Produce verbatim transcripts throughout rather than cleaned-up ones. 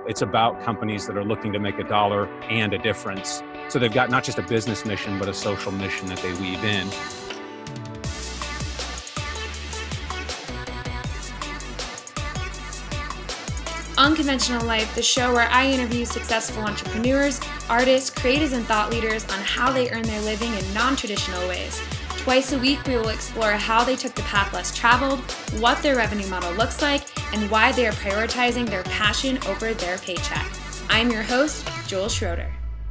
It's about companies that are looking to make a dollar and a difference. So they've got not just a business mission, but a social mission that they weave in. Unconventional Life, the show where I interview successful entrepreneurs, artists, creatives, and thought leaders on how they earn their living in non-traditional ways. Twice a week, we will explore how they took the path less traveled, what their revenue model looks like, and why they are prioritizing their passion over their paycheck. I'm your host, Jules Schroeder.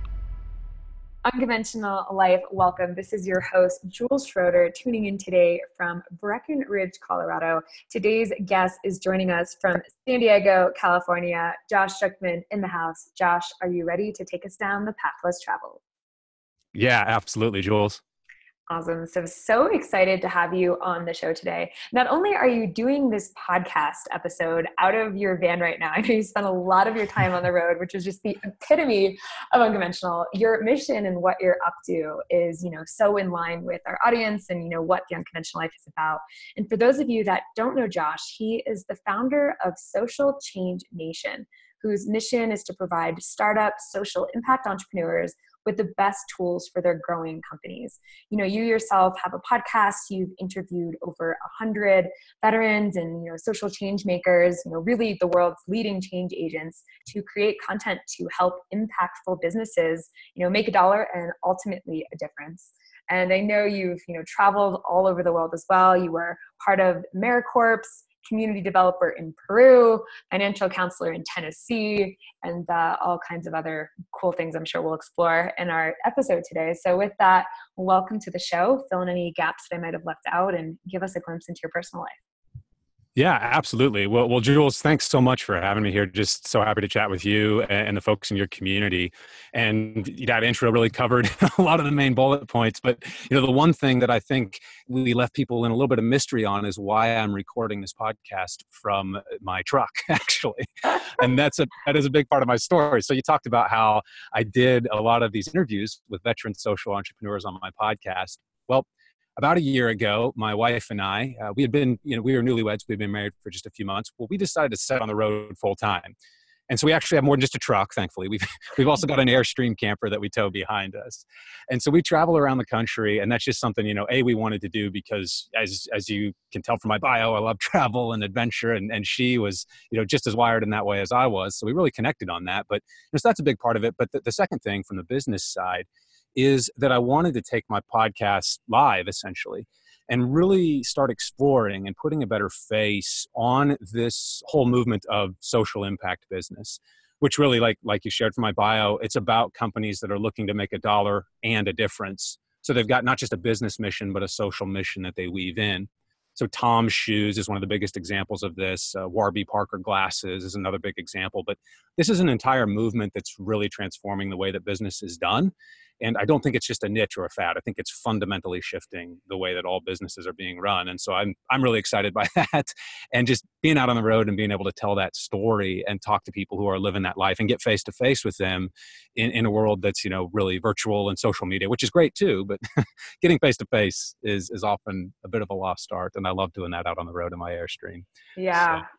Unconventional Life, welcome. This is your host, Jules Schroeder, tuning in today from Breckenridge, Colorado. Today's guest is joining us from San Diego, California. Josh Schuckman in the house. Josh, are you ready to take us down the path less traveled? Yeah, absolutely, Jules. Awesome. So, so excited to have you on the show today. Not only are you doing this podcast episode out of your van right now, I know you spend a lot of your time on the road, which is just the epitome of unconventional. Your mission and what you're up to is, you know, so in line with our audience and, you know, what the Unconventional Life is about. And for those of you that don't know Josh, he is the founder of Social Change Nation, whose mission is to provide startup social impact entrepreneurs with the best tools for their growing companies. You know, you yourself have a podcast, you've interviewed over a hundred veterans and, you know, social change makers, you know, really the world's leading change agents to create content to help impactful businesses, you know, make a dollar and ultimately a difference. And I know you've, you know, traveled all over the world as well. You were part of AmeriCorps, community developer in Peru, financial counselor in Tennessee, and uh, all kinds of other cool things I'm sure we'll explore in our episode today. So with that, welcome to the show. Fill in any gaps that I might have left out and give us a glimpse into your personal life. Yeah, absolutely. Well, well, Jules, thanks so much for having me here. Just so happy to chat with you and the folks in your community. And that intro really covered a lot of the main bullet points. But, you know, the one thing that I think we left people in a little bit of mystery on is why I'm recording this podcast from my truck, actually. And that's a, that is a big part of my story. So you talked about how I did a lot of these interviews with veteran social entrepreneurs on my podcast. Well, about a year ago, my wife and I, uh, we had been, you know, we were newlyweds. We'd been married for just a few months. Well, we decided to set on the road full time. And so we actually have more than just a truck, thankfully. We've we've also got an Airstream camper that we tow behind us. And so we travel around the country, and that's just something, you know, A, we wanted to do because as as you can tell from my bio, I love travel and adventure, and, and she was, you know, just as wired in that way as I was. So we really connected on that. But you know, so that's a big part of it. But the, the second thing from the business side is that I wanted to take my podcast live, essentially, and really start exploring and putting a better face on this whole movement of social impact business, which really, like, like you shared from my bio, it's about companies that are looking to make a dollar and a difference. So they've got not just a business mission, but a social mission that they weave in. So Tom's Shoes is one of the biggest examples of this. Uh, Warby Parker Glasses is another big example. But this is an entire movement that's really transforming the way that business is done. And I don't think it's just a niche or a fad. I think it's fundamentally shifting the way that all businesses are being run. And so I'm I'm really excited by that. And just being out on the road and being able to tell that story and talk to people who are living that life and get face to face with them in, in a world that's, you know, really virtual and social media, which is great too. But getting face to face is is often a bit of a lost art. And I love doing that out on the road in my Airstream. Yeah. So.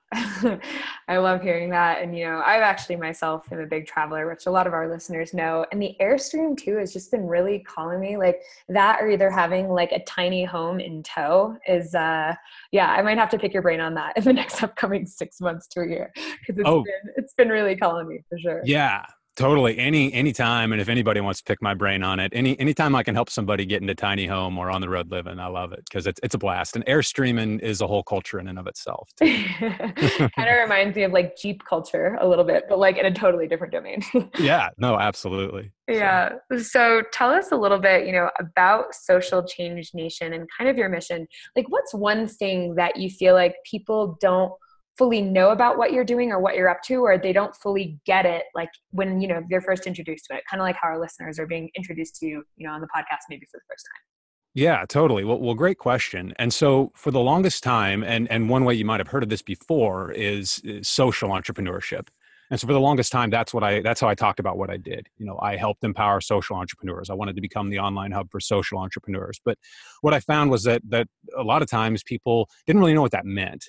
I love hearing that. And, you know, I've actually myself am a big traveler, which a lot of our listeners know. And the Airstream too has just been really calling me, like that, or either having like a tiny home in tow is, uh, yeah, I might have to pick your brain on that in the next upcoming six months to a year. Cause it's oh. been, it's been really calling me for sure. Yeah. Totally. Any anytime, and if anybody wants to pick my brain on it, any anytime I can help somebody get into tiny home or on the road living, I love it because it's it's a blast. And Airstreaming is a whole culture in and of itself. Kind of reminds me of like Jeep culture a little bit, but like in a totally different domain. Yeah. No, absolutely. Yeah. So. so tell us a little bit, you know, about Social Change Nation and kind of your mission. Like, what's one thing that you feel like people don't fully know about what you're doing or what you're up to, or they don't fully get it, like when, you know, they're first introduced to it, kind of like how our listeners are being introduced to you, you know, on the podcast maybe for the first time? Yeah, totally. Well, well, great question. And so for the longest time, and, and one way you might have heard of this before is, is social entrepreneurship. And so for the longest time, that's what I, that's how I talked about what I did. You know, I helped empower social entrepreneurs. I wanted to become the online hub for social entrepreneurs. But what I found was that, that a lot of times people didn't really know what that meant.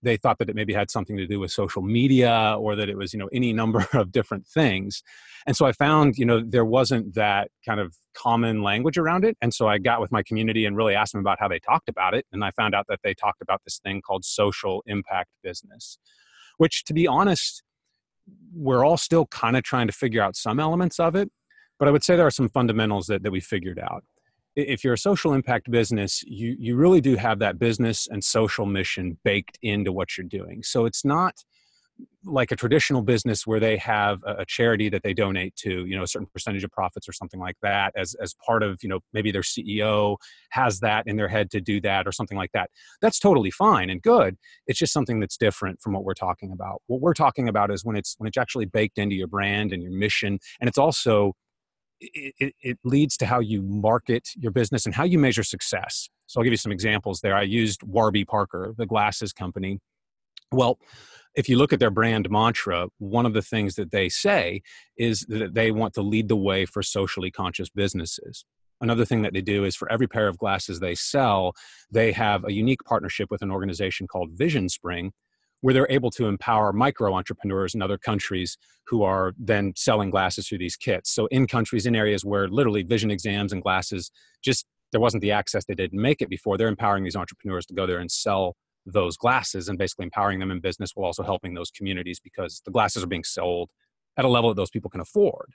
they thought that it maybe had something to do with social media, or that it was, you know, any number of different things. And so I found, you know, there wasn't that kind of common language around it. And so I got with my community and really asked them about how they talked about it. And I found out that they talked about this thing called social impact business, which, to be honest, we're all still kind of trying to figure out some elements of it. But I would say there are some fundamentals that, that we figured out. If you're a social impact business, you, you really do have that business and social mission baked into what you're doing. So it's not like a traditional business where they have a charity that they donate to, you know, a certain percentage of profits or something like that as, as part of, you know, maybe their C E O has that in their head to do that or something like that. That's totally fine and good. It's just something that's different from what we're talking about. What we're talking about is when it's, when it's actually baked into your brand and your mission. And it's also, it, it, it leads to how you market your business and how you measure success. So I'll give you some examples there. I used Warby Parker, the glasses company. Well, if you look at their brand mantra, one of the things that they say is that they want to lead the way for socially conscious businesses. Another thing that they do is for every pair of glasses they sell, they have a unique partnership with an organization called Vision Spring, where they're able to empower micro entrepreneurs in other countries who are then selling glasses through these kits. So in countries, in areas where literally vision exams and glasses, just there wasn't the access, they didn't make it before, they're empowering these entrepreneurs to go there and sell those glasses and basically empowering them in business while also helping those communities because the glasses are being sold at a level that those people can afford.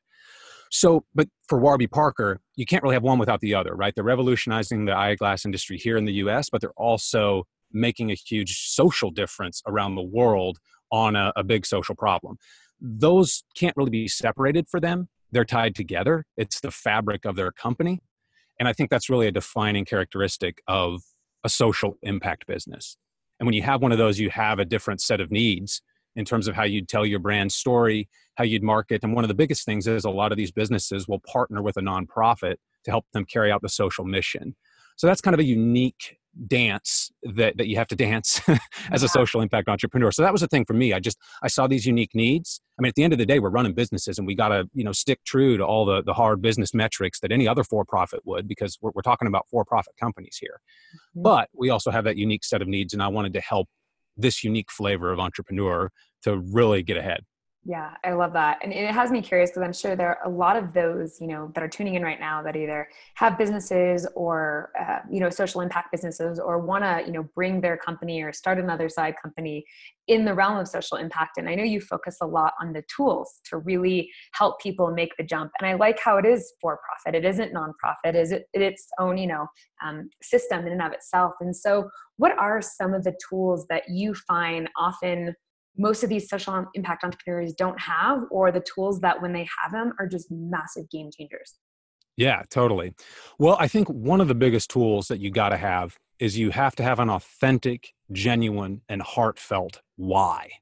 So, but for Warby Parker, you can't really have one without the other, right? They're revolutionizing the eyeglass industry here in the U S, but they're also making a huge social difference around the world on a, a big social problem. Those can't really be separated for them. They're tied together. It's the fabric of their company. And I think that's really a defining characteristic of a social impact business. And when you have one of those, you have a different set of needs in terms of how you'd tell your brand story, how you'd market. And one of the biggest things is a lot of these businesses will partner with a nonprofit to help them carry out the social mission. So that's kind of a unique dance that, that you have to dance as a social impact entrepreneur. So that was the thing for me. I just, I saw these unique needs. I mean, at the end of the day, we're running businesses and we got to, you know, stick true to all the, the hard business metrics that any other for-profit would, because we're, we're talking about for-profit companies here. Mm-hmm. But we also have that unique set of needs. And I wanted to help this unique flavor of entrepreneur to really get ahead. Yeah, I love that. And it has me curious because I'm sure there are a lot of those, you know, that are tuning in right now that either have businesses or, uh, you know, social impact businesses or want to, you know, bring their company or start another side company in the realm of social impact. And I know you focus a lot on the tools to really help people make the jump. And I like how it is for profit. It isn't nonprofit. Is it its own, you know, um, system in and of itself. And so what are some of the tools that you find often most of these social impact entrepreneurs don't have, or the tools that when they have them are just massive game changers? Yeah, totally. Well, I think one of the biggest tools that you got to have is you have to have an authentic, genuine, and heartfelt why.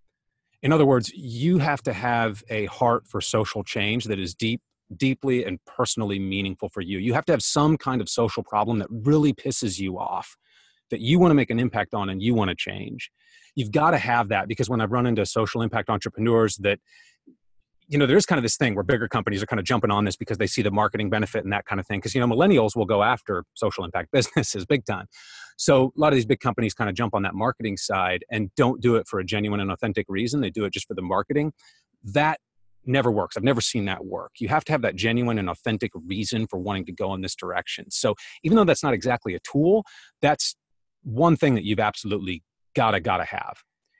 In other words, you have to have a heart for social change that is deep, deeply and personally meaningful for you. You have to have some kind of social problem that really pisses you off, that you want to make an impact on and you want to change. You've got to have that, because when I've run into social impact entrepreneurs that, you know, there's kind of this thing where bigger companies are kind of jumping on this because they see the marketing benefit and that kind of thing. Because, you know, millennials will go after social impact businesses big time. So a lot of these big companies kind of jump on that marketing side and don't do it for a genuine and authentic reason. They do it just for the marketing. That never works. I've never seen that work. You have to have that genuine and authentic reason for wanting to go in this direction. So even though that's not exactly a tool, that's one thing that you've absolutely gotta, gotta have.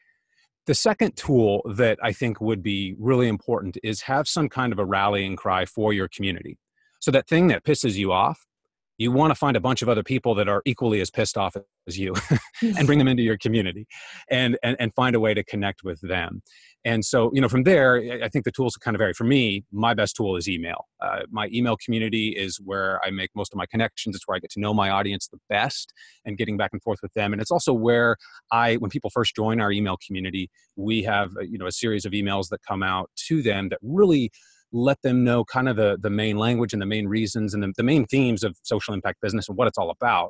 The second tool that I think would be really important is have some kind of a rallying cry for your community. So that thing that pisses you off, you want to find a bunch of other people that are equally as pissed off as you and bring them into your community and, and, and find a way to connect with them. And so, you know, from there, I think the tools kind of vary. For me, my best tool is email. Uh, my email community is where I make most of my connections. It's where I get to know my audience the best and getting back and forth with them. And it's also where I, when people first join our email community, we have, you know, a series of emails that come out to them that really let them know kind of the, the main language and the main reasons and the, the main themes of social impact business and what it's all about.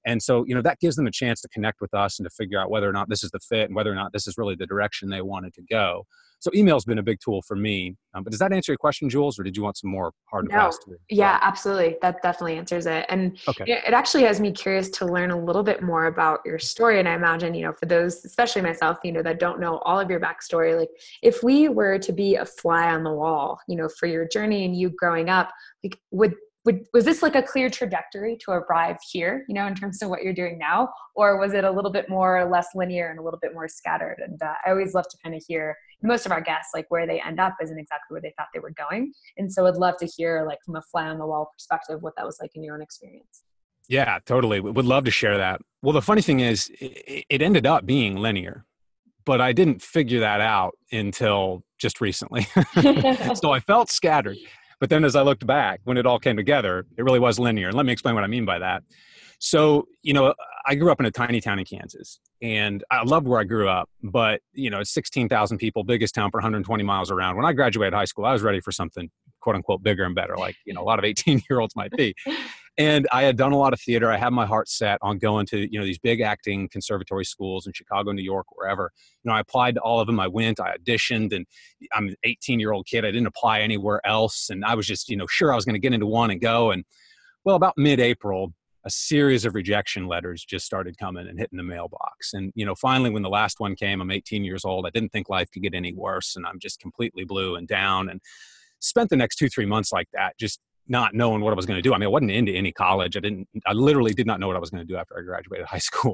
And so, you know, that gives them a chance to connect with us and to figure out whether or not this is the fit and whether or not this is really the direction they wanted to go. So email's been a big tool for me. Um, but does that answer your question, Jules, or did you want some more hard and No. fast? As Yeah, well? absolutely. That definitely answers it. And Okay. it it actually has me curious to learn a little bit more about your story. And I imagine, you know, for those, especially myself, you know, that don't know all of your backstory, like if we were to be a fly on the wall, you know, for your journey and you growing up, like would would, was this like a clear trajectory to arrive here, you know, in terms of what you're doing now? Or was it a little bit more or less linear and a little bit more scattered? And uh, I always love to kind of hear most of our guests, like where they end up isn't exactly where they thought they were going. And so I'd love to hear like from a fly on the wall perspective, what that was like in your own experience. Yeah, totally. Would love to share that. Well, the funny thing is it, it ended up being linear, but I didn't figure that out until just recently. So I felt scattered. But then as I looked back, when it all came together, it really was linear. And let me explain what I mean by that. So, you know, I grew up in a tiny town in Kansas, and I loved where I grew up, but, you know, sixteen thousand people, biggest town for one hundred twenty miles around. When I graduated high school, I was ready for something, quote unquote, bigger and better, like, you know, a lot of eighteen-year-olds might be. And I had done a lot of theater. I had my heart set on going to, you know, these big acting conservatory schools in Chicago, New York, wherever. You know, I applied to all of them. I went, I auditioned, and I'm an eighteen-year-old kid. I didn't apply anywhere else. And I was just, you know, sure I was going to get into one and go. And well, about mid-April, a series of rejection letters just started coming and hitting the mailbox. And, you know, finally, when the last one came, I'm eighteen years old. I didn't think life could get any worse. And I'm just completely blue and down, and spent the next two, three months like that, just not knowing what I was going to do. I mean, I wasn't into any college. I didn't, I literally did not know what I was going to do after I graduated high school.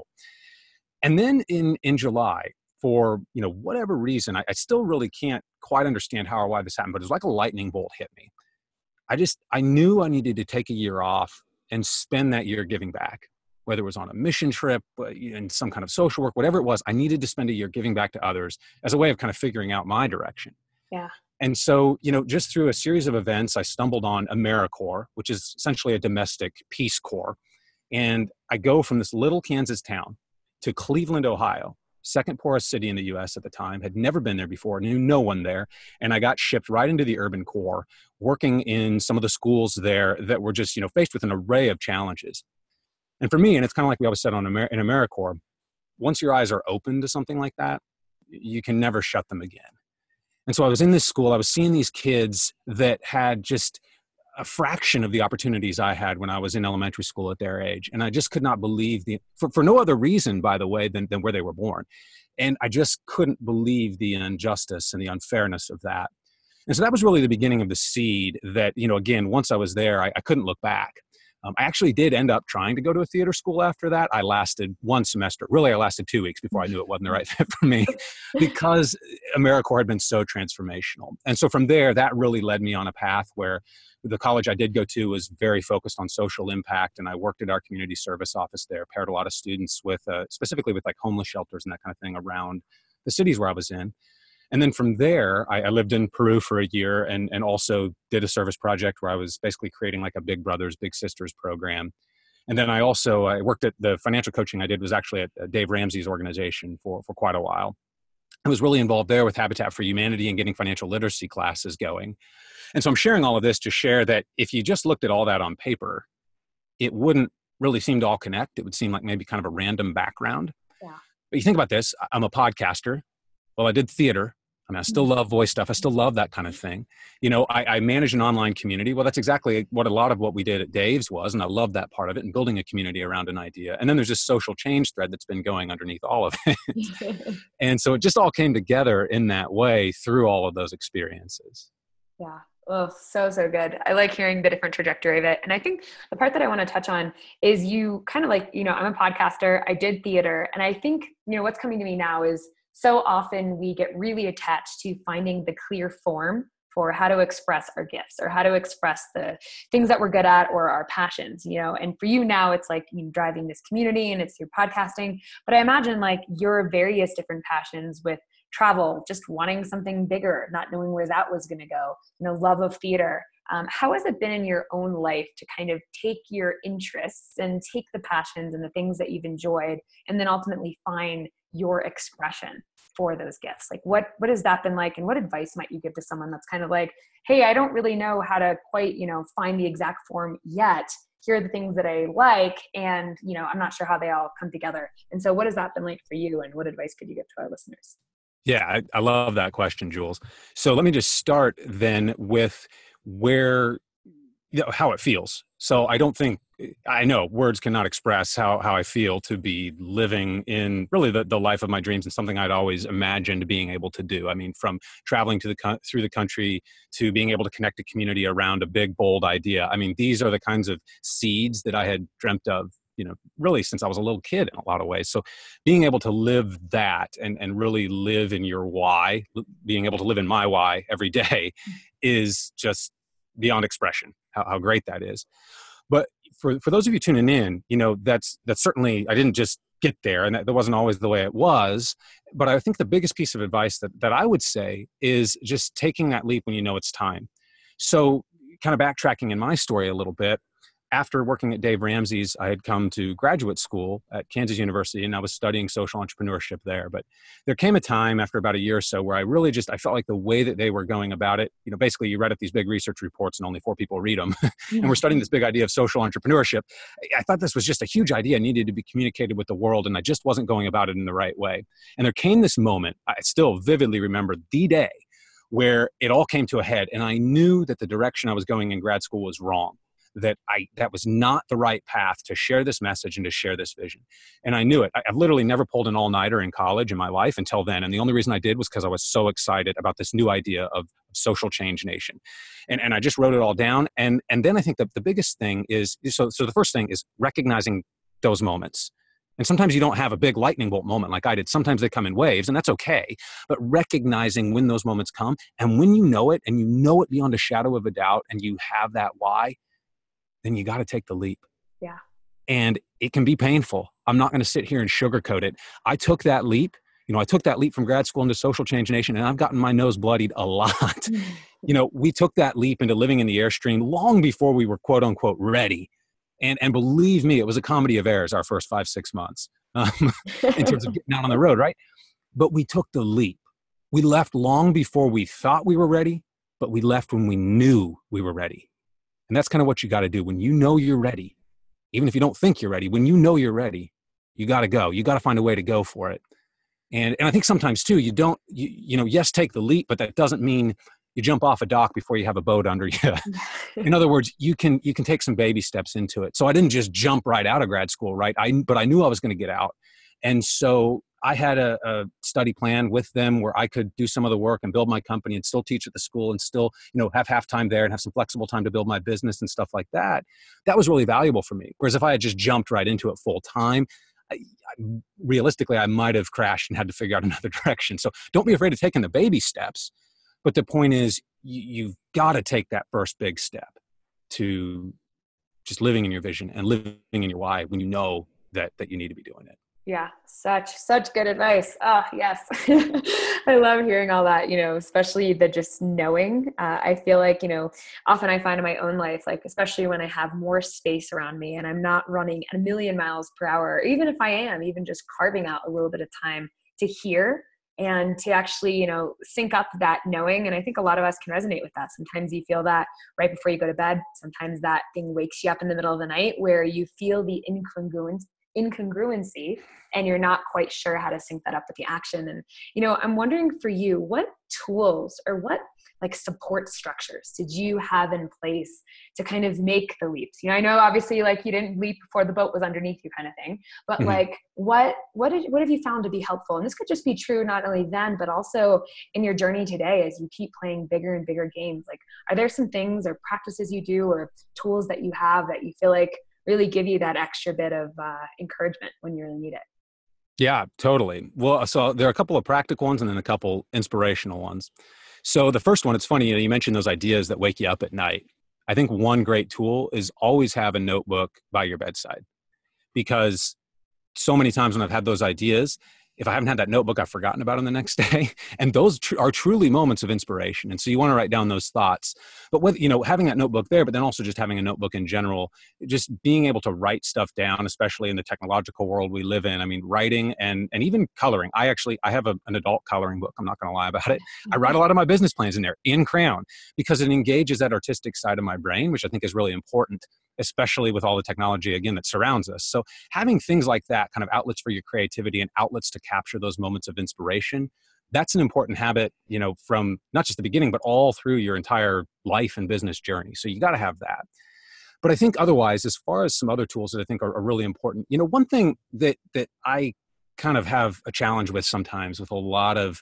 And then in, in July, for, you know, whatever reason, I, I still really can't quite understand how or why this happened, but it was like a lightning bolt hit me. I just, I knew I needed to take a year off and spend that year giving back, whether it was on a mission trip, in some kind of social work, whatever it was. I needed to spend a year giving back to others as a way of kind of figuring out my direction. Yeah. And so, you know, just through a series of events, I stumbled on AmeriCorps, which is essentially a domestic Peace Corps. And I go from this little Kansas town to Cleveland, Ohio, second poorest city in the U S at the time, had never been there before, knew no one there. And I got shipped right into the Urban Corps, working in some of the schools there that were just, you know, faced with an array of challenges. And for me, and it's kind of like we always said on Amer- in AmeriCorps, once your eyes are open to something like that, you can never shut them again. And so I was in this school, I was seeing these kids that had just a fraction of the opportunities I had when I was in elementary school at their age. And I just could not believe the, for, for no other reason, by the way, than, than where they were born. And I just couldn't believe the injustice and the unfairness of that. And so that was really the beginning of the seed that, you know, again, once I was there, I, I couldn't look back. Um, I actually did end up trying to go to a theater school after that. I lasted one semester. Really, I lasted two weeks before I knew it wasn't the right fit for me, because AmeriCorps had been so transformational. And so from there, that really led me on a path where the college I did go to was very focused on social impact. And I worked at our community service office there, paired a lot of students with, uh, specifically with like homeless shelters and that kind of thing around the cities where I was in. And then from there, I, I lived in Peru for a year and, and also did a service project where I was basically creating like a Big Brothers, Big Sisters program. And then I also I worked at the financial coaching I did was actually at Dave Ramsey's organization for, for quite a while. I was really involved there with Habitat for Humanity and getting financial literacy classes going. And so I'm sharing all of this to share that if you just looked at all that on paper, it wouldn't really seem to all connect. It would seem like maybe kind of a random background. Yeah. But you think about this, I'm a podcaster. Well, I did theater. I mean, I still love voice stuff. I still love that kind of thing. You know, I, I manage an online community. Well, that's exactly what a lot of what we did at Dave's was. And I love that part of it, and building a community around an idea. And then there's this social change thread that's been going underneath all of it. And so it just all came together in that way through all of those experiences. Yeah. Oh, so, so good. I like hearing the different trajectory of it. And I think the part that I want to touch on is you kind of like, you know, I'm a podcaster, I did theater. And I think, you know, what's coming to me now is so often we get really attached to finding the clear form for how to express our gifts or how to express the things that we're good at or our passions, you know. And for you now, it's like, you know, driving this community and it's through podcasting. But I imagine like your various different passions with travel, just wanting something bigger, not knowing where that was going to go, you know, love of theater. Um, how has it been in your own life to kind of take your interests and take the passions and the things that you've enjoyed and then ultimately find your expression for those gifts? Like what, what has that been like? And what advice might you give to someone that's kind of like, hey, I don't really know how to quite, you know, find the exact form yet. here are the things that I like, and, you know, I'm not sure how they all come together. And so what has that been like for you, and what advice could you give to our listeners? Yeah, I, I love that question, Jules. So let me just start then with where, you know, how it feels. So I don't think, I know words cannot express how, how I feel to be living in really the, the life of my dreams and something I'd always imagined being able to do. I mean, from traveling to the through the country to being able to connect a community around a big, bold idea. I mean, these are the kinds of seeds that I had dreamt of, you know, really since I was a little kid in a lot of ways. So being able to live that and, and really live in your why, being able to live in my why every day is just beyond expression, how, how great that is. But for, for those of you tuning in, you know, that's, that's certainly, I didn't just get there, and that, that wasn't always the way it was. But I think the biggest piece of advice that, that I would say is just taking that leap when you know it's time. So kind of backtracking in my story a little bit, after working at Dave Ramsey's, I had come to graduate school at Kansas University, and I was studying social entrepreneurship there. But there came a time after about a year or so where I really just, I felt like the way that they were going about it, you know, basically you read up these big research reports and only four people read them. And we're studying this big idea of social entrepreneurship. I thought this was just a huge idea, needed to be communicated with the world, and I just wasn't going about it in the right way. And there came this moment, I still vividly remember the day, where it all came to a head, and I knew that the direction I was going in grad school was wrong. That I that was not the right path to share this message and to share this vision. And I knew it. I, I've literally never pulled an all-nighter in college in my life until then. And the only reason I did was because I was so excited about this new idea of social change nation. And, and I just wrote it all down. And, and then I think that the biggest thing is, so, so the first thing is recognizing those moments. And sometimes you don't have a big lightning bolt moment like I did. Sometimes they come in waves, and that's okay. But recognizing when those moments come, and when you know it, and you know it beyond a shadow of a doubt, and you have that why, then you got to take the leap. Yeah. And it can be painful. I'm not going to sit here and sugarcoat it. I took that leap. You know, I took that leap from grad school into Social Change Nation, and I've gotten my nose bloodied a lot. You know, we took that leap into living in the Airstream long before we were quote unquote ready. And, and believe me, it was a comedy of errors our first five, six months um, in terms of getting out on the road, right? But we took the leap. We left long before we thought we were ready, but we left when we knew we were ready. And that's kind of what you got to do. When you know you're ready, even if you don't think you're ready, when you know you're ready, you got to go. You got to find a way to go for it. And, and I think sometimes too, you don't, you, you know, yes, take the leap, but that doesn't mean you jump off a dock before you have a boat under you. In other words, you can, you can take some baby steps into it. So I didn't just jump right out of grad school, right? I, but I knew I was going to get out. And so I had a, a study plan with them where I could do some of the work and build my company and still teach at the school and still, you know, have half time there and have some flexible time to build my business and stuff like that. That was really valuable for me. Whereas if I had just jumped right into it full time, I, I, realistically, I might have crashed and had to figure out another direction. So don't be afraid of taking the baby steps. But the point is, you, you've got to take that first big step to just living in your vision and living in your why when you know that that you need to be doing it. Yeah, such, such good advice. Oh, yes. I love hearing all that, you know, especially the just knowing. Uh, I feel like, you know, often I find in my own life, like, especially when I have more space around me and I'm not running a million miles per hour, or even if I am, even just carving out a little bit of time to hear and to actually, you know, sync up that knowing. And I think a lot of us can resonate with that. Sometimes you feel that right before you go to bed. Sometimes that thing wakes you up in the middle of the night where you feel the incongruence incongruency and you're not quite sure how to sync that up with the action. And, you know, I'm wondering for you, what tools or what like support structures did you have in place to kind of make the leaps? You know, I know obviously like you didn't leap before the boat was underneath you kind of thing, but mm-hmm. like what, what did, what have you found to be helpful? And this could just be true not only then, but also in your journey today, as you keep playing bigger and bigger games. Like, are there some things or practices you do or tools that you have that you feel like really give you that extra bit of uh, encouragement when you really need it? Yeah, totally. Well, so there are a couple of practical ones and then a couple inspirational ones. So the first one, it's funny, you know, you mentioned those ideas that wake you up at night. I think one great tool is always have a notebook by your bedside, because so many times when I've had those ideas, if I haven't had that notebook, I've forgotten about them the next day. And those tr- are truly moments of inspiration. And so you want to write down those thoughts. But with, you know, having that notebook there, but then also just having a notebook in general, just being able to write stuff down, especially in the technological world we live in. I mean, writing and and even coloring. I actually, I have a, an adult coloring book. I'm not going to lie about it. I write a lot of my business plans in there in crayon because it engages that artistic side of my brain, which I think is really important. especially with all the technology, again, that surrounds us. So having things like that, kind of outlets for your creativity and outlets to capture those moments of inspiration, that's an important habit, you know, from not just the beginning, but all through your entire life and business journey. So you got to have that. But I think otherwise, as far as some other tools that I think are, are really important, you know, one thing that that I kind of have a challenge with sometimes with a lot of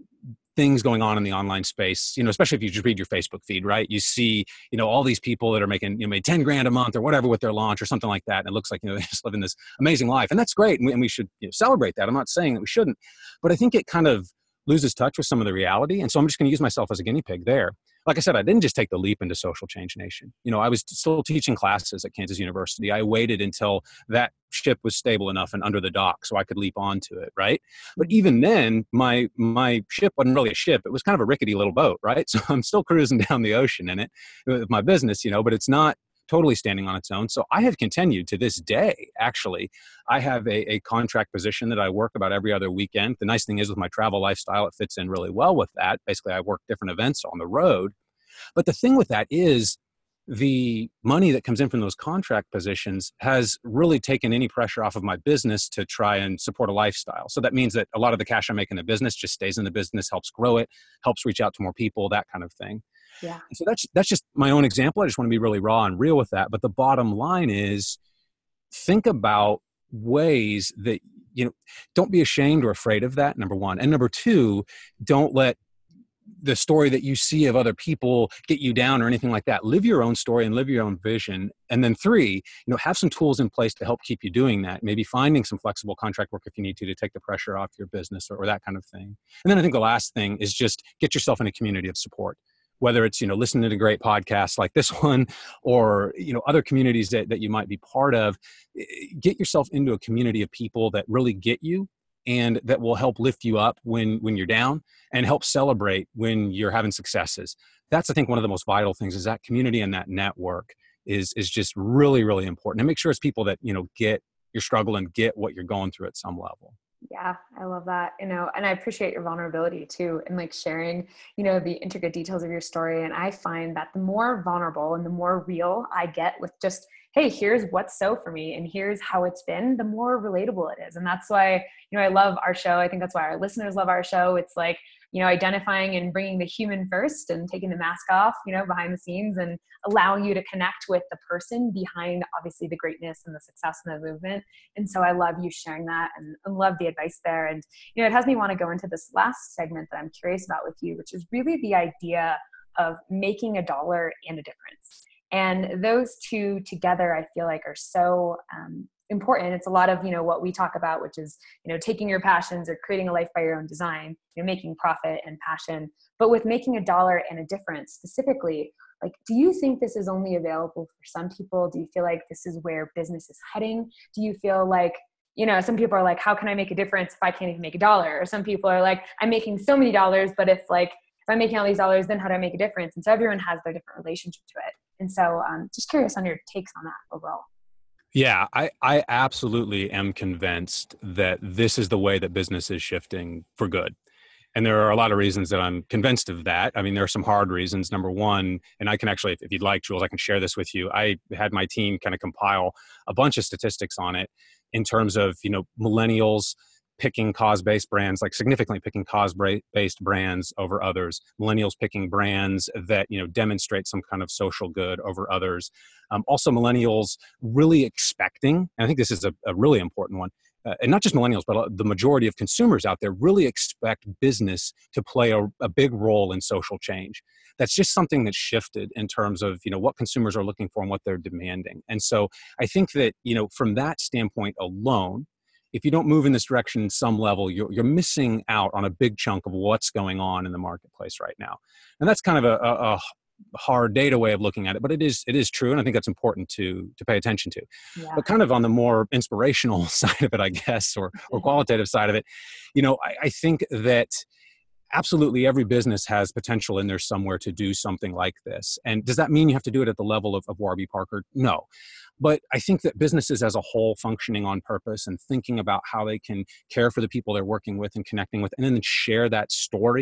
things going on in the online space, you know, especially if you just read your Facebook feed, right? You see, you know, all these people that are making, you know, made ten grand a month or whatever with their launch or something like that. And it looks like, you know, they're just living this amazing life. And that's great. And we, and we should, you know, celebrate that. I'm not saying that we shouldn't, but I think it kind of loses touch with some of the reality. And so I'm just going to use myself as a guinea pig there. Like I said, I didn't just take the leap into Social Change Nation. You know, I was still teaching classes at Kansas University. I waited until that ship was stable enough and under the dock so I could leap onto it, right? But even then, my my ship wasn't really a ship. It was kind of a rickety little boat, right? So I'm still cruising down the ocean in it with my business, you know, but it's not totally standing on its own. So I have continued to this day, actually. I have a, a contract position that I work about every other weekend. The nice thing is with my travel lifestyle, it fits in really well with that. Basically, I work different events on the road. But the thing with that is the money that comes in from those contract positions has really taken any pressure off of my business to try and support a lifestyle. So that means that a lot of the cash I make in the business just stays in the business, helps grow it, helps reach out to more people, that kind of thing. Yeah. And so that's that's just my own example. I just want to be really raw and real with that. But the bottom line is, think about ways that, you know, don't be ashamed or afraid of that, number one. And number two, don't let the story that you see of other people get you down or anything like that. Live your own story and live your own vision. And then three, you know, have some tools in place to help keep you doing that. Maybe finding some flexible contract work if you need to, to take the pressure off your business or, or that kind of thing. And then I think the last thing is just get yourself in a community of support. Whether it's, you know, listening to great podcasts like this one or, you know, other communities that, that you might be part of, get yourself into a community of people that really get you and that will help lift you up when, when you're down and help celebrate when you're having successes. That's, I think, one of the most vital things is that community and that network is, is just really, really important. And make sure it's people that, you know, get your struggle and get what you're going through at some level. Yeah, I love that, you know, and I appreciate your vulnerability too, and like sharing, you know, the intricate details of your story. And I find that the more vulnerable and the more real I get with just, hey, here's what's so for me and here's how it's been, the more relatable it is. And that's why, you know, I love our show. I think that's why our listeners love our show. It's like, you know, identifying and bringing the human first and taking the mask off, you know, behind the scenes and allowing you to connect with the person behind obviously the greatness and the success and the movement. And so I love you sharing that and, and love the advice there. And, you know, it has me want to go into this last segment that I'm curious about with you, which is really the idea of making a dollar and a difference. And those two together, I feel like are so um, important. It's a lot of, you know, what we talk about, which is, you know, taking your passions or creating a life by your own design, you know, making profit and passion. But with making a dollar and a difference specifically, like, do you think this is only available for some people? Do you feel like this is where business is heading? Do you feel like, you know, some people are like, how can I make a difference if I can't even make a dollar? Or some people are like, I'm making so many dollars, but if like, if I'm making all these dollars, then how do I make a difference? And so everyone has their different relationship to it. And so um, just curious on your takes on that overall. Yeah, I, I absolutely am convinced that this is the way that business is shifting for good. And there are a lot of reasons that I'm convinced of that. I mean, there are some hard reasons. Number one, and I can actually, if you'd like, Jules, I can share this with you. I had my team kind of compile a bunch of statistics on it in terms of, you know, millennials picking cause-based brands, like significantly picking cause-based brands over others, millennials picking brands that, you know, demonstrate some kind of social good over others. Um, also millennials really expecting, and I think this is a, a really important one, uh, and not just millennials, but the majority of consumers out there really expect business to play a, a big role in social change. That's just something that's shifted in terms of, you know, what consumers are looking for and what they're demanding. And so I think that, you know, from that standpoint alone, if you don't move in this direction in some level, you're, you're missing out on a big chunk of what's going on in the marketplace right now. And that's kind of a, a, a hard data way of looking at it, but it is it is true, and I think that's important to to pay attention to. Yeah. But kind of on the more inspirational side of it, I guess, or or qualitative side of it, you know, I, I think that absolutely every business has potential in there somewhere to do something like this. And does that mean you have to do it at the level of, of Warby Parker? No. But I think that businesses as a whole functioning on purpose and thinking about how they can care for the people they're working with and connecting with, and then share that story,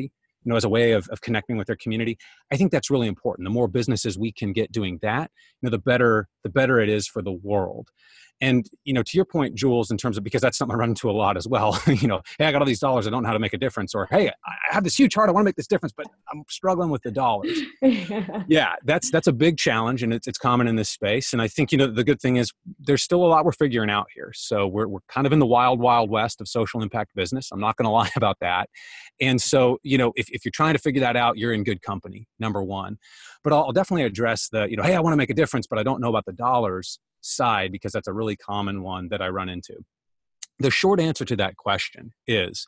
you know, as a way of, of connecting with their community. I think that's really important. The more businesses we can get doing that, you know, the better, the better it is for the world. And, you know, to your point, Jules, in terms of, because that's something I run into a lot as well, you know, hey, I got all these dollars, I don't know how to make a difference. Or, hey, I have this huge heart, I want to make this difference, but I'm struggling with the dollars. Yeah, that's that's a big challenge, and it's it's common in this space. And I think, you know, the good thing is there's still a lot we're figuring out here. So we're we're kind of in the wild, wild west of social impact business. I'm not going to lie about that. And so, you know, if, if you're trying to figure that out, you're in good company, number one. But I'll, I'll definitely address the, you know, hey, I want to make a difference, but I don't know about the dollars side, because that's a really common one that I run into. The short answer to that question is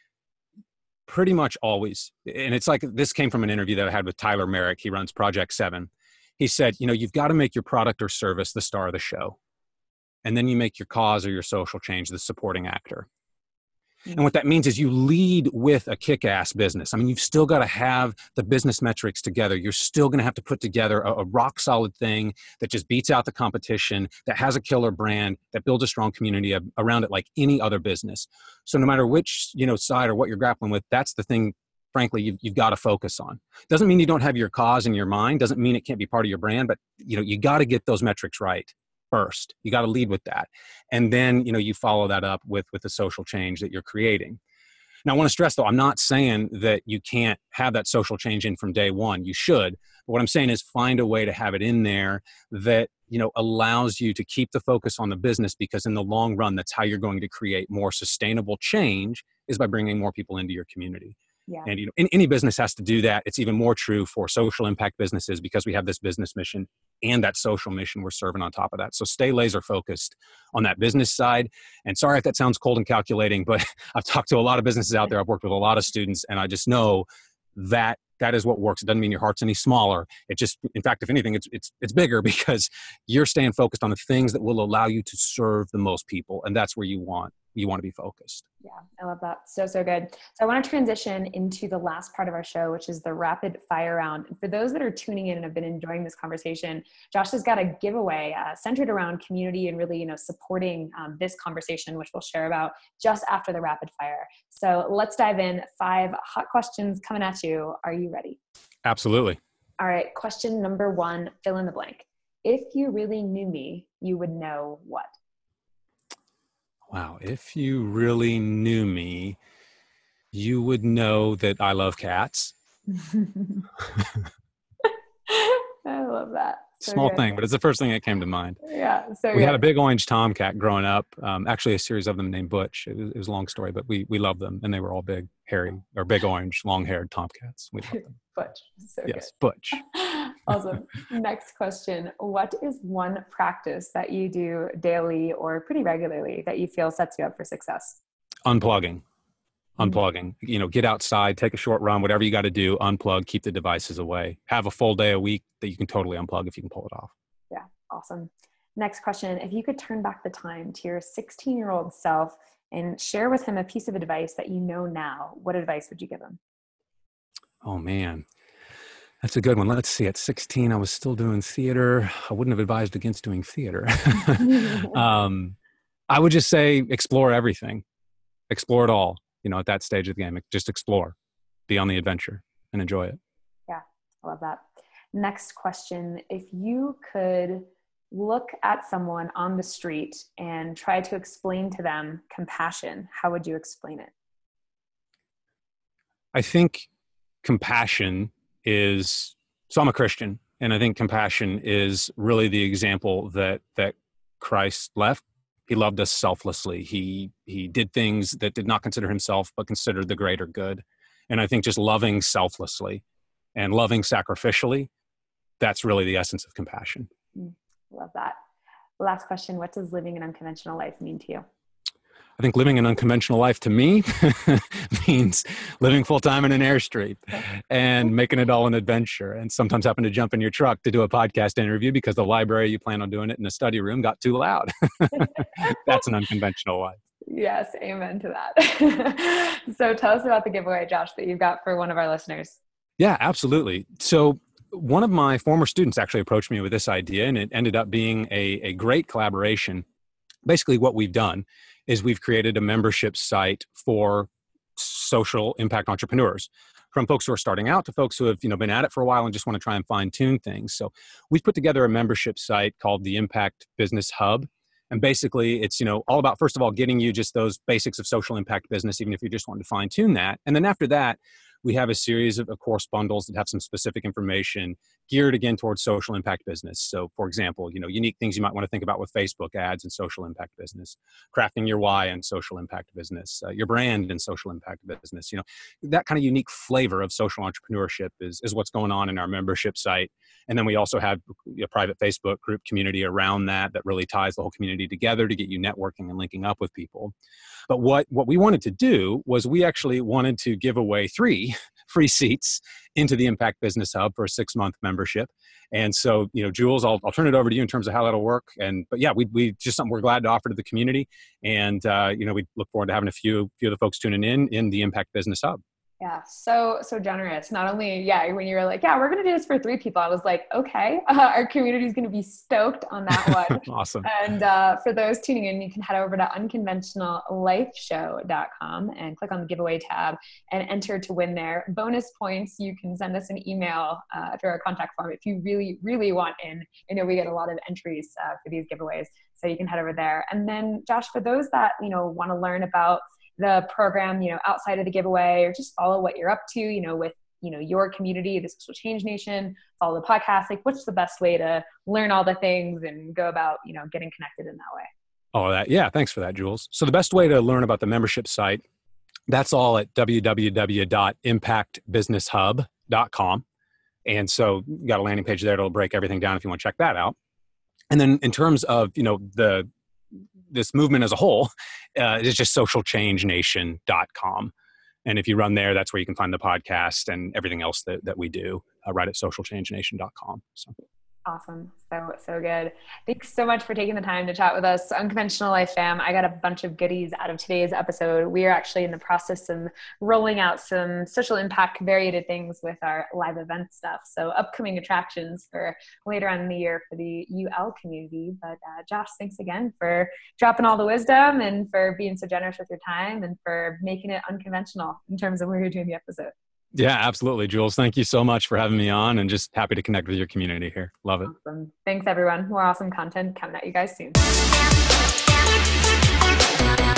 pretty much always, and it's like, this came from an interview that I had with Tyler Merrick. He runs Project Seven. He said, you know, you've got to make your product or service the star of the show. And then you make your cause or your social change the supporting actor. And what that means is you lead with a kick-ass business. I mean, you've still got to have the business metrics together. You're still going to have to put together a, a rock-solid thing that just beats out the competition, that has a killer brand, that builds a strong community ab- around it like any other business. So no matter which, you know, side or what you're grappling with, that's the thing, frankly, you've, you've got to focus on. Doesn't mean you don't have your cause in your mind. Doesn't mean it can't be part of your brand. But, you know, you got to get those metrics right first. You got to lead with that. And then, you know, you follow that up with, with the social change that you're creating. Now, I want to stress, though, I'm not saying that you can't have that social change in from day one. You should. But what I'm saying is find a way to have it in there that, you know, allows you to keep the focus on the business, because in the long run, that's how you're going to create more sustainable change, is by bringing more people into your community. Yeah. And, you know, in, any business has to do that. It's even more true for social impact businesses, because we have this business mission and that social mission we're serving on top of that. So stay laser focused on that business side. And sorry if that sounds cold and calculating, but I've talked to a lot of businesses out there. I've worked with a lot of students, and I just know that that is what works. It doesn't mean your heart's any smaller. It just, in fact, if anything, it's it's it's bigger, because you're staying focused on the things that will allow you to serve the most people. And that's where you want you want to be focused. Yeah, I love that. So, so good. So I want to transition into the last part of our show, which is the rapid fire round. And for those that are tuning in and have been enjoying this conversation, Josh has got a giveaway uh, centered around community and really, you know, supporting um, this conversation, which we'll share about just after the rapid fire. So let's dive in. Five hot questions coming at you. Are you ready? Absolutely. All right. Question number one, fill in the blank. If you really knew me, you would know what? Wow. If you really knew me, you would know that I love cats. I love that. So Small good. thing, but it's the first thing that came to mind. Yeah. So we good. had a big orange tomcat growing up. Um, actually, a series of them named Butch. It was, it was a long story, but we we loved them, and they were all big, hairy, or big orange, long-haired tomcats. We loved them. Butch. So yes, good. Butch. Awesome. Next question. What is one practice that you do daily or pretty regularly that you feel sets you up for success? Unplugging. Unplugging. You know, get outside, take a short run, whatever you got to do, unplug, keep the devices away. Have a full day a week that you can totally unplug if you can pull it off. Yeah. Awesome. Next question. If you could turn back the time to your sixteen-year-old self and share with him a piece of advice that you know now, what advice would you give him? Oh, man. That's a good one. Let's see. At sixteen, I was still doing theater. I wouldn't have advised against doing theater. um, I would just say explore everything. Explore it all. You know, at that stage of the game, just explore, be on the adventure, and enjoy it. Yeah, I love that. Next question. If you could look at someone on the street and try to explain to them compassion, how would you explain it? I think compassion is, so I'm a Christian, and I think compassion is really the example that that Christ left. He loved us selflessly. He he did things that did not consider himself, but considered the greater good. And I think just loving selflessly and loving sacrificially, that's really the essence of compassion. Mm, love that. Last question. What does living an unconventional life mean to you? I think living an unconventional life to me means living full-time in an airstream and making it all an adventure, and sometimes having to jump in your truck to do a podcast interview because the library you plan on doing it in a study room got too loud. That's an unconventional life. Yes, amen to that. So tell us about the giveaway, Josh, that you've got for one of our listeners. Yeah, absolutely. So one of my former students actually approached me with this idea, and it ended up being a, a great collaboration. Basically what we've done is we've created a membership site for social impact entrepreneurs, from folks who are starting out to folks who have, you know, been at it for a while and just want to try and fine tune things. So we've put together a membership site called the Impact Business Hub. And basically it's, you know, all about, first of all, getting you just those basics of social impact business, even if you just want to fine tune that. And then after that, we have a series of, of course bundles that have some specific information geared again towards social impact business. So for example, you know, unique things you might want to think about with Facebook ads and social impact business, crafting your why and social impact business, uh, your brand and social impact business, you know, that kind of unique flavor of social entrepreneurship is, is what's going on in our membership site. And then we also have a private Facebook group community around that, that really ties the whole community together to get you networking and linking up with people. But what, what we wanted to do was we actually wanted to give away three free seats into the Impact Business Hub for a six-month membership. And so, you know, Jules, I'll, I'll turn it over to you in terms of how that'll work. And, but yeah, we, we just something we're glad to offer to the community. And, uh, you know, we look forward to having a few, few of the folks tuning in, in the Impact Business Hub. Yeah, so so generous. Not only, yeah, when you were like, yeah, we're going to do this for three people, I was like, okay, uh, our community is going to be stoked on that one. Awesome. And uh, for those tuning in, you can head over to unconventional life show dot com and click on the giveaway tab and enter to win there. Bonus points, you can send us an email uh, through our contact form if you really, really want in. I know we get a lot of entries uh, for these giveaways, so you can head over there. And then, Josh, for those that, you know, want to learn about the program, you know, outside of the giveaway, or just follow what you're up to, you know, with, you know, your community, the Social Change Nation, follow the podcast, like what's the best way to learn all the things and go about, you know, getting connected in that way? Oh, that, yeah. Thanks for that, Jules. So the best way to learn about the membership site, that's all at w w w dot impact business hub dot com. And so you got a landing page there that'll break everything down if you want to check that out. And then in terms of, you know, the, this movement as a whole, uh, is just social change nation dot com. And if you run there, that's where you can find the podcast and everything else that, that we do uh, right at social change nation dot com. So. Awesome. So, so good. Thanks so much for taking the time to chat with us. Unconventional Life fam, I got a bunch of goodies out of today's episode. We are actually in the process of rolling out some social impact variated things with our live event stuff. So upcoming attractions for later on in the year for the U L community. But uh, Josh, thanks again for dropping all the wisdom and for being so generous with your time and for making it unconventional in terms of where you're doing the episode. Yeah, absolutely, Jules. Thank you so much for having me on, and just happy to connect with your community here. Love it. Awesome. Thanks, everyone. More awesome content coming at you guys soon.